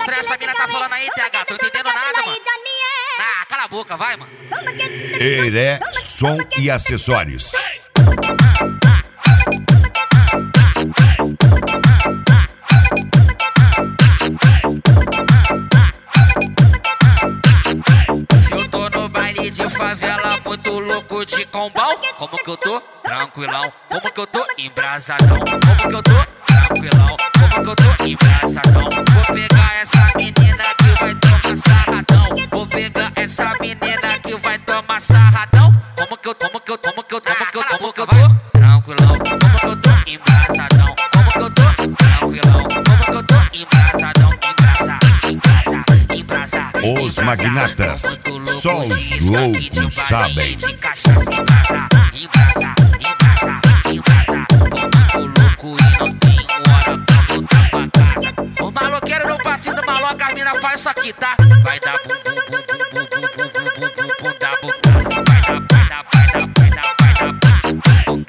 estranho essa mina tá falando aí, TH? Tô entendendo nada, mano. Ah, cala a boca, vai, mano. Heré Som e Acessórios. Se eu tô no baile de favela, muito louco de combão, como que eu tô? Tranquilão. Como que eu tô? Embrasadão. Como que eu tô? Tranquilão. Como que eu tô? Embrasadão. Vou pegar essa menina que vai tomar sarradão. Vou pegar essa menina que vai tomar sarradão. Como que eu tô? Como que eu tô? Como que eu tô? Como que eu tô? Tranquilão. Como que eu tô? Embrasadão. Como que eu tô? Tranquilão. Como que eu tô? Embrasadão. Os magnatas, só os loucos sabem. De cachaça, embrasa. Tô muito louco e não tenho hora pra voltar pra casa. O maloqueiro no passinho do maloca, a mina faz isso aqui, tá? Vai dar bum bum bum bum bum bum bum bum bum bum da bucada. Vai dar bum bum bum bum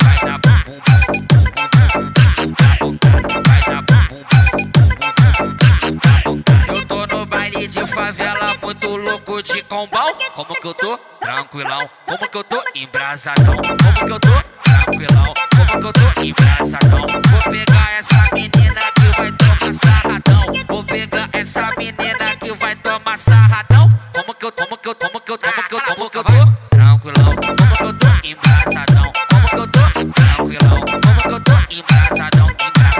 bum. Se eu tô no baile de favela, muito louco de combão, como que eu tô? Tranquilão. Como que eu tô? Embrasadão. Como que eu tô? Tranquilão. Como que eu tô? Embrasadão. Vou pegar essa menina que vai tomar sarradão. Vou pegar essa menina que vai tomar sarradão. Como que eu tô? Como que eu tô? Como que eu tô? Como que eu tô? Tranquilão. Como que eu tô? Embrasadão. Como que eu tô? Tranquilão. Como que eu tô? Embrasadão.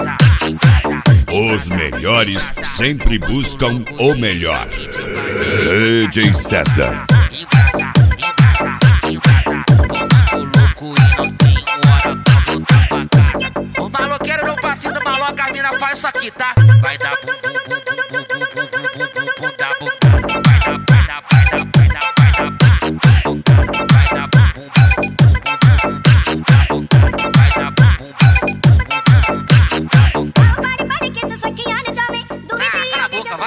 Os melhores sempre buscam o melhor. DJ César. Tô muito louco e não tenho hora pra voltar pra casa. O maloqueiro no passinho do maloca, a mina faz isso aqui, tá? Vai dar bum bum bum